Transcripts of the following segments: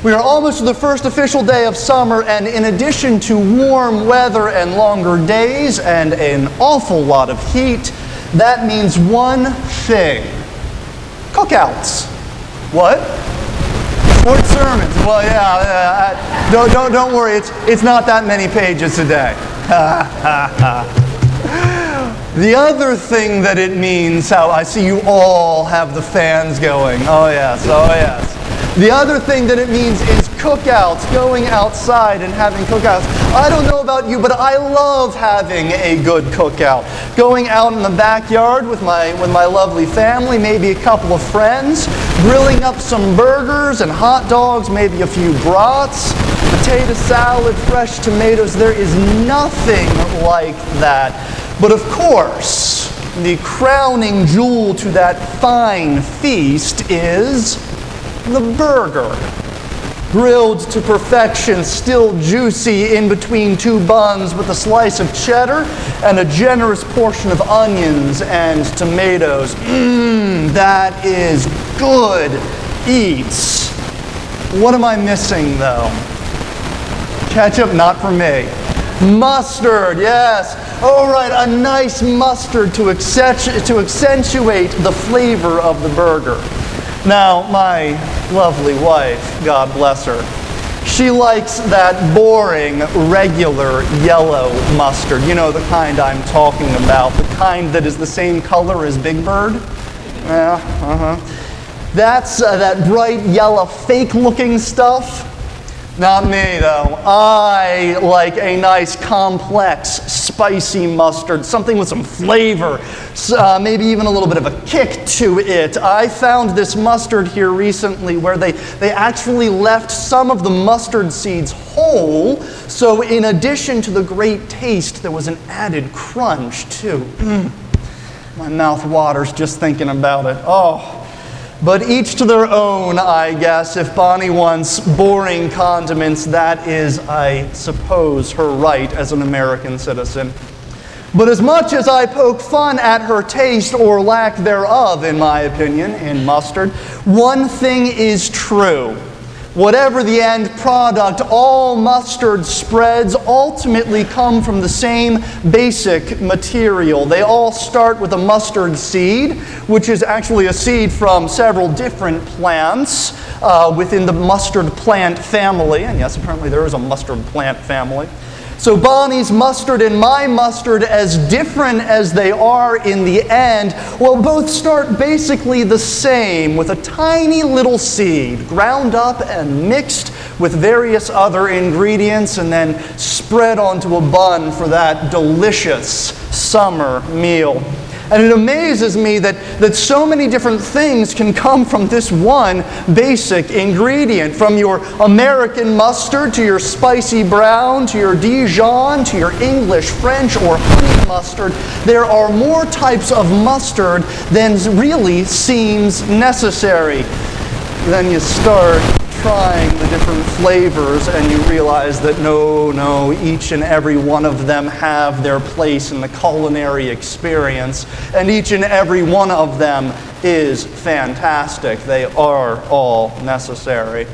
We are almost to the first official day of summer, and in addition to warm weather and longer days and an awful lot of heat, that means one thing: cookouts. What? Short sermons. Well, yeah. Don't worry. It's not that many pages today. The other thing that it means, how I see you all have the fans going. Oh yes. The other thing that it means is cookouts, going outside and having cookouts. I don't know about you, but I love having a good cookout. Going out in the backyard with my lovely family, maybe a couple of friends, grilling up some burgers and hot dogs, maybe a few brats, potato salad, fresh tomatoes. There is nothing like that. But of course, the crowning jewel to that fine feast is the burger. Grilled to perfection, still juicy in between two buns with a slice of cheddar and a generous portion of onions and tomatoes. That is good eats. What am I missing though? Ketchup, not for me. Mustard, yes. All right, a nice mustard to accentuate the flavor of the burger. Now, my lovely wife, God bless her, she likes that boring, regular yellow mustard. You know the kind I'm talking about, the kind that is the same color as Big Bird? Yeah, That's that bright yellow, fake-looking stuff. Not me, though. I like a nice, complex, spicy mustard, something with some flavor, maybe even a little bit of a kick to it. I found this mustard here recently where they actually left some of the mustard seeds whole, so in addition to the great taste, there was an added crunch, too. My mouth waters just thinking about it. Oh. But each to their own, I guess. If Bonnie wants boring condiments, that is, I suppose, her right as an American citizen. But as much as I poke fun at her taste, or lack thereof, in my opinion, in mustard, one thing is true. Whatever the end product, all mustard spreads ultimately come from the same basic material. They all start with a mustard seed, which is actually a seed from several different plants within the mustard plant family. And yes, apparently there is a mustard plant family. So Bonnie's mustard and my mustard, as different as they are in the end, will both start basically the same, with a tiny little seed, ground up and mixed with various other ingredients, and then spread onto a bun for that delicious summer meal. And it amazes me that so many different things can come from this one basic ingredient. From your American mustard, to your spicy brown, to your Dijon, to your English, French, or honey mustard, there are more types of mustard than really seems necessary. Then you start trying the different flavors and you realize that no, each and every one of them have their place in the culinary experience, and each and every one of them is fantastic. They are all necessary.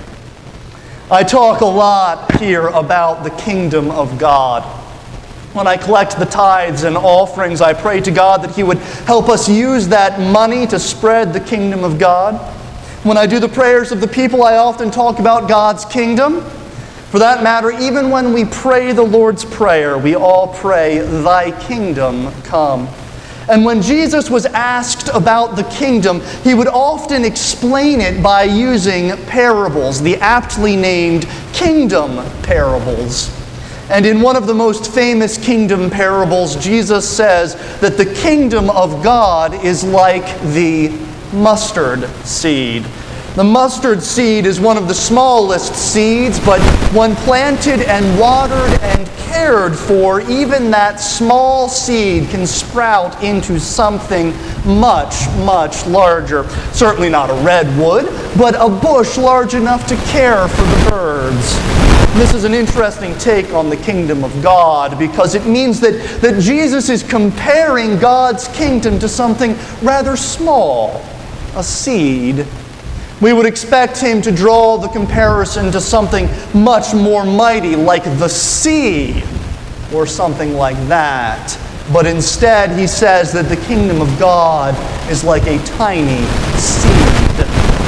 I talk a lot here about the kingdom of God. When I collect the tithes and offerings, I pray to God that He would help us use that money to spread the kingdom of God. When I do the prayers of the people, I often talk about God's kingdom. For that matter, even when we pray the Lord's Prayer, we all pray, "Thy kingdom come." And when Jesus was asked about the kingdom, He would often explain it by using parables, the aptly named kingdom parables. And in one of the most famous kingdom parables, Jesus says that the kingdom of God is like the mustard seed. The mustard seed is one of the smallest seeds, but when planted and watered and cared for, even that small seed can sprout into something much, much larger. Certainly not a redwood, but a bush large enough to care for the birds. This is an interesting take on the kingdom of God, because it means that Jesus is comparing God's kingdom to something rather small, a seed. We would expect him to draw the comparison to something much more mighty, like the sea, or something like that. But instead, he says that the kingdom of God is like a tiny seed.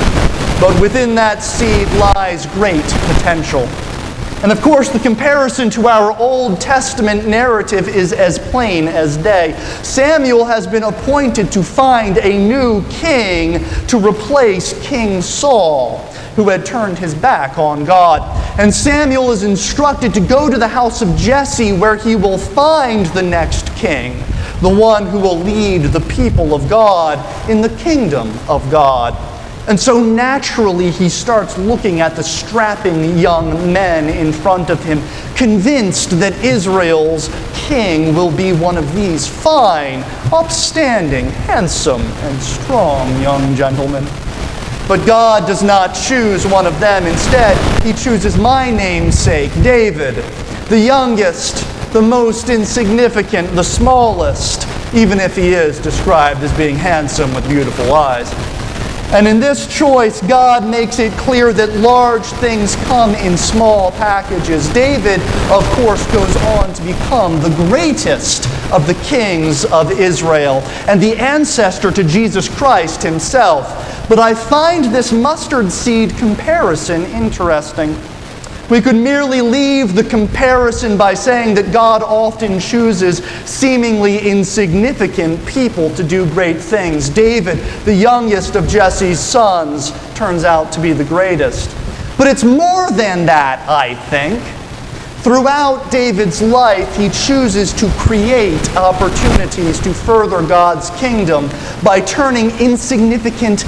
But within that seed lies great potential. And of course, the comparison to our Old Testament narrative is as plain as day. Samuel has been appointed to find a new king to replace King Saul, who had turned his back on God. And Samuel is instructed to go to the house of Jesse, where he will find the next king, the one who will lead the people of God in the kingdom of God. And so naturally he starts looking at the strapping young men in front of him, convinced that Israel's king will be one of these fine, upstanding, handsome, and strong young gentlemen. But God does not choose one of them. Instead, he chooses my namesake, David, the youngest, the most insignificant, the smallest, even if he is described as being handsome with beautiful eyes. And in this choice, God makes it clear that large things come in small packages. David, of course, goes on to become the greatest of the kings of Israel and the ancestor to Jesus Christ himself. But I find this mustard seed comparison interesting. We could merely leave the comparison by saying that God often chooses seemingly insignificant people to do great things. David, the youngest of Jesse's sons, turns out to be the greatest. But it's more than that, I think. Throughout David's life, he chooses to create opportunities to further God's kingdom by turning insignificant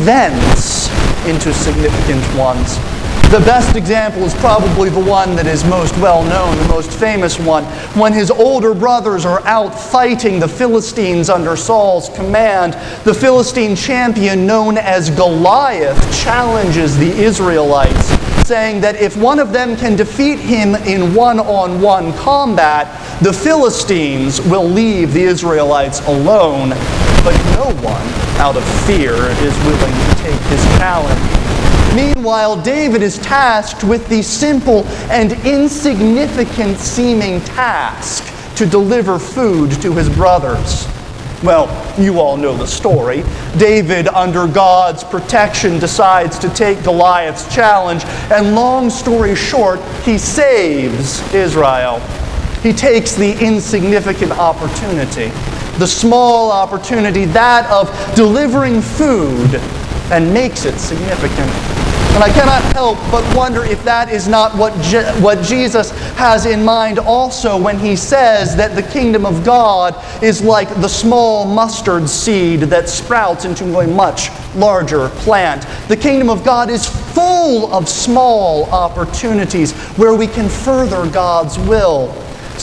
events into significant ones. The best example is probably the one that is most well known, the most famous one. When his older brothers are out fighting the Philistines under Saul's command, the Philistine champion known as Goliath challenges the Israelites, saying that if one of them can defeat him in one-on-one combat, the Philistines will leave the Israelites alone. But no one, out of fear, is willing to take his challenge. Meanwhile, David is tasked with the simple and insignificant seeming task to deliver food to his brothers. Well, you all know the story. David, under God's protection, decides to take Goliath's challenge, and long story short, he saves Israel. He takes the insignificant opportunity, the small opportunity, that of delivering food, and makes it significant. And I cannot help but wonder if that is not what Jesus has in mind also when he says that the kingdom of God is like the small mustard seed that sprouts into a much larger plant. The kingdom of God is full of small opportunities where we can further God's will.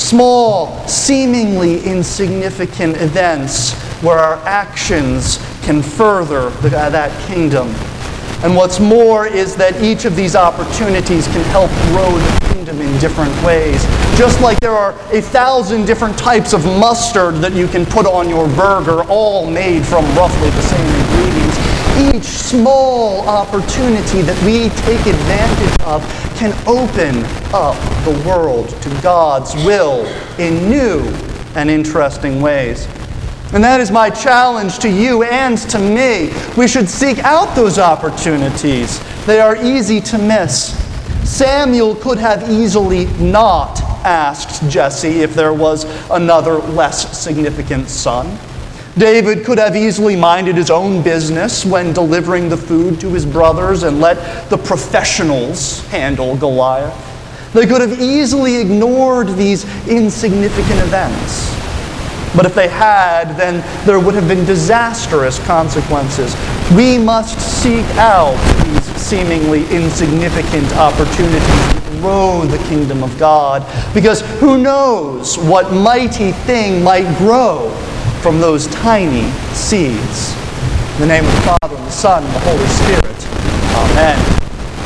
Small, seemingly insignificant events where our actions can further that kingdom. And what's more is that each of these opportunities can help grow the kingdom in different ways. Just like there are 1,000 different types of mustard that you can put on your burger, all made from roughly the same ingredients, each small opportunity that we take advantage of can open up the world to God's will in new and interesting ways. And that is my challenge to you and to me. We should seek out those opportunities. They are easy to miss. Samuel could have easily not asked Jesse if there was another less significant son. David could have easily minded his own business when delivering the food to his brothers and let the professionals handle Goliath. They could have easily ignored these insignificant events. But if they had, then there would have been disastrous consequences. We must seek out these seemingly insignificant opportunities to grow the kingdom of God, because who knows what mighty thing might grow from those tiny seeds. In the name of the Father, and the Son, and the Holy Spirit. Amen.